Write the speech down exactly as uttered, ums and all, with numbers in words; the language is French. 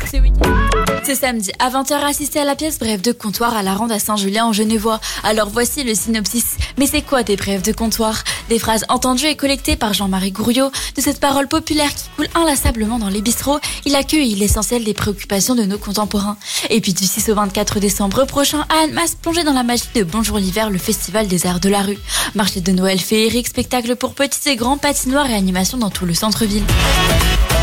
ce week-end. Ce samedi, à vingt heures, assistez à la pièce Brève de comptoir à la Rande à Saint-Julien en Genevois. Alors voici le synopsis. Mais c'est quoi des brèves de comptoir? Des phrases entendues et collectées par Jean-Marie Gouriot. De cette parole populaire qui coule inlassablement dans les bistrots, il accueille l'essentiel des préoccupations de nos contemporains. Et puis du six au vingt-quatre décembre prochain, à Annemasse, plongez dans la magie de Bonjour l'hiver, le festival des arts de la rue. Marché de Noël féerique, spectacle pour petits et grands, patinoires et animations dans tout le centre-ville.